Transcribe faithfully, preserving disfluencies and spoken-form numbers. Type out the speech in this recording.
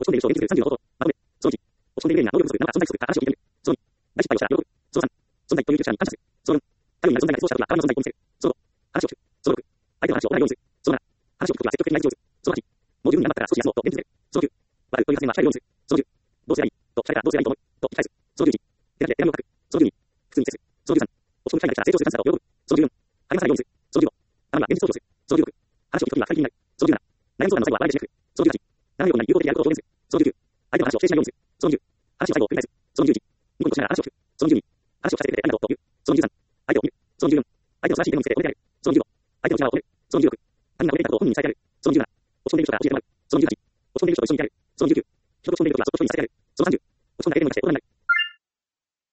落ち込んでいる人を元気するさんじゅうのこと。まとめ。そのいち、落ち込んでいる例が能力不足なが存在不足か話を聞いてみる。そのに、大失敗をしたら喜ぶ。そのさん、存在という技術者に感謝する。そのよん、頼りになる存在が実装した時は代わりの存在を見せる。そのご、話を聞く。そのろく、相手の話を同じようにする。そのなな、話を聞くときは積極的になり上手。そのはち、もう十分に頑張ったから少し休もうと元気づける。そのきゅう、悪いという発言は控えるようにする。そのじゅう、どうすればいいと聞かれたらどうすればいいと思うと聞き返す。そのじゅういち、手書きで手紙を書く。そのじゅうに、普通に接する。そのじゅうさん、落ち込む機会が来たら成長するチャンスだと喜ぶ。そのじゅうよん、励まさないようにする。そのじゅうご、たまには現実逃避をする。そのじゅうろく、話を聞くときは過激になる。そのじゅうなな、悩み相談の最後は笑いで締めくくる。そのじゅうはち、悩みをになり有効的であることを表現する。そのじゅうきゅう、相手の話を否定しないようにする。そのじゅう、話を最後繰り返す。そのじゅういち、ニコニコしながら話を聞く。そのじゅうに、話を聞かせてくれてありがとうと言う。そのじゅうさん、相手を見る。そのじゅうよん、相手の素晴らしい点を見せて俺である。そのじゅうご、相手の力を褒める。そのじゅうろく、他人が俺でいたことを本人に伝えてやる。そのじゅうなな、落ち込んでいる人から教えてもらう。